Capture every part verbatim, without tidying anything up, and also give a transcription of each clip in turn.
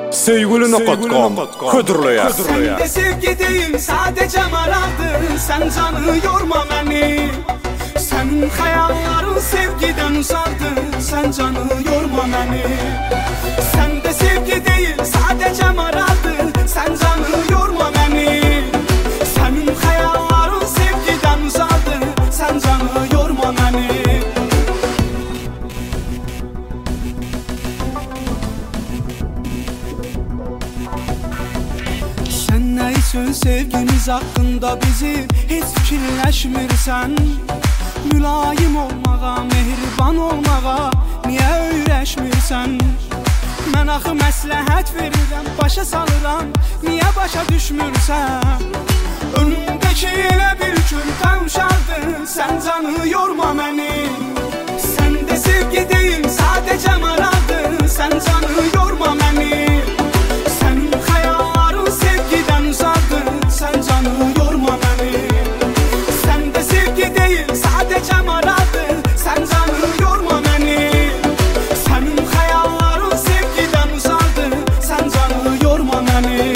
Sevgili nokta com Hıdırlıya. Sen de sevgi değil sadece maradın. Sen canı yorma beni. Senin hayalların sevgiden uzardı. Sen canı yorma beni. Sen de sevgi değil sadece maradın. Sen canı yorma beni. Senin hayalların sevgiden uzardı. Sen canı yorma beni. Sen ne için sevgimiz hakkında bizim hiç fikirləşmirsən? Mülayim olmağa, mehriban olmağa niyə öyrəşmirsən? Mən axı məsləhət verirəm, başa salıram, niyə başa düşmürsən? Önümdəki elə bir küldən uşaqdır, sən canı yorma məni. Sən də sevgi deyil, sadəcə maraqdır, sən canı yorma məni. Sənin xəyalların sevgidən uzaqdır, sən canı yorma məni. Sən də sevgi deyil, sadəcə maraqdır, sən canı yorma məni. Sənin xəyalların sevgidən uzaqdır, sən canı yorma məni.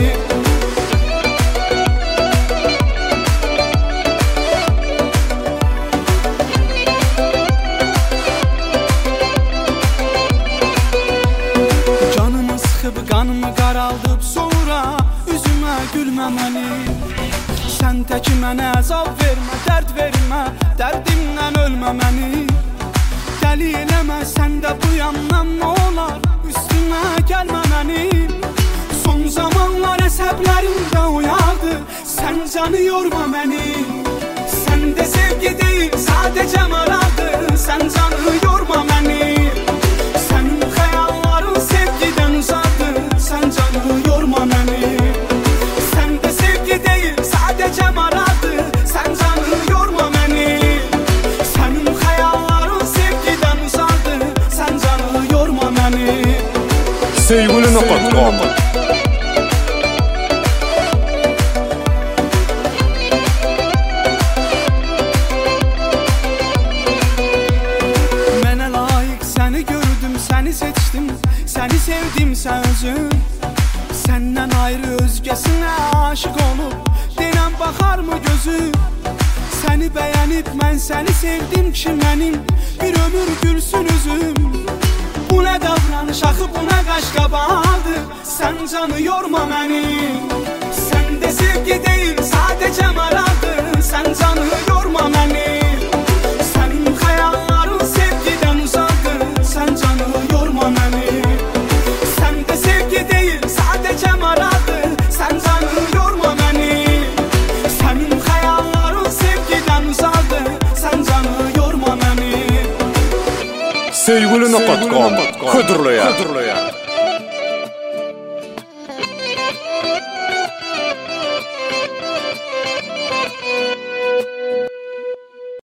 Canımı sıxıb, qanımı qaraldıb, sonra üzümə gülməməni. Sən tək mənə əzab vermə, dərd vermə, dərdimdən ölməməni. Dəli eləmə, sən də bu yandan nə olar, üstümə gəlməməni. Son zamanlar əsəblərimdə uyardı, sən canı yorma məni. Sən də sevgi deyil, sadəcə maraqdır, sən canı yorma məni. Sənin xəyalların sevgidən uzaqdır, sən canı yorma məni. Sən də sevgi deyil, sadəcə maraqdır, sən canı yorma məni. Sənin xəyalların sevgidən uzaqdır, sən canı yorma məni. Sevgili nokta com Mənə layiq səni gördüm, səni seçdim, səni sevdim sən özün. Səndən ayrı özgəsinə aşıq olub, denən baxarmı gözüm? Səni bəyənib mən səni sevdim ki mənim bir ömür gülsün üzüm. Bu nə davranış axı, bu nə qaşqabaqdır, sən canı yorma məni. Sən də sevgi deyil, sadəcə maraqdır, sən canı yorma məni. Sənin xəyalların sevgidən uzaqdır, sən canı yorma məni. Sən də sevgi deyil, sadəcə maraqdır, sən canı yorma məni. Sənin xəyalların sevgidən uzaqdır, sən canı yorma məni. Sevgili nokta com Hıdırlıya.